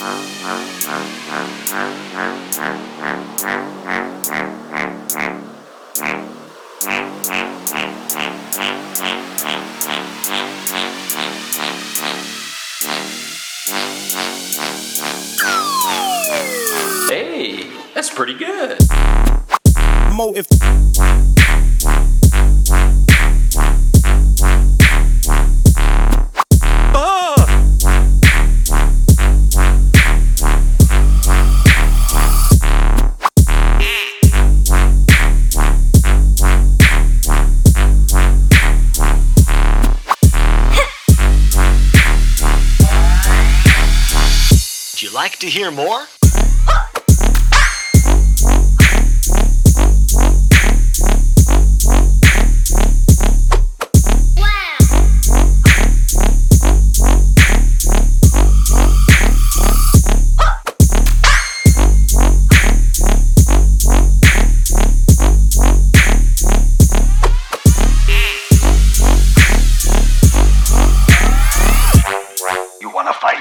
Hey, that's pretty good. Motive. Would you like to hear more? You wanna fight?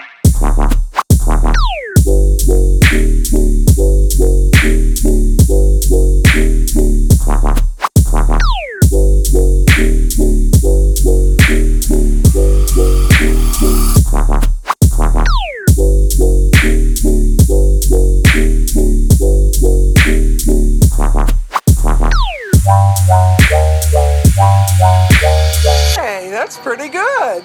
Hey, that's pretty good.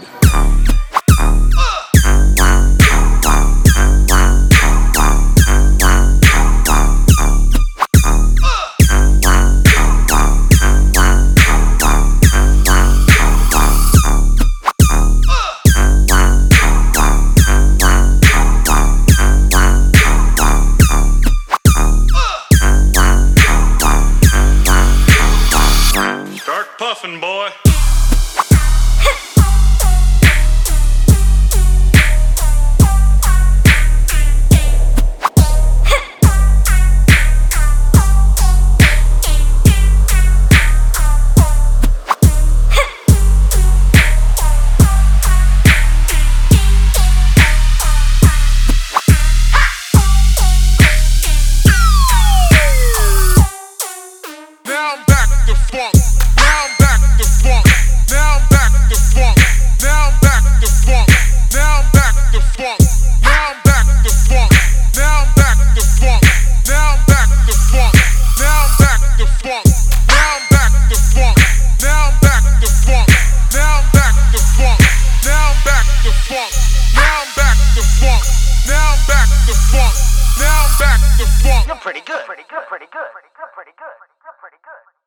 Start puffing, boy. Now I'm back to funk. Now I'm back to funk. Now I'm back to funk. Now I'm back to funk. Now I'm back to funk. Now I'm back to funk. Now I'm back to funk. Now I'm back to funk. Now I'm back to funk. Now I'm back to funk. Now I'm back to funk. Now I'm back to funk. Now I'm back to funk. Now I'm back to funk. Now I'm back to funk. Now I'm back to funk. You're pretty good. Pretty good. Pretty good. Pretty good. Pretty good. Pretty good.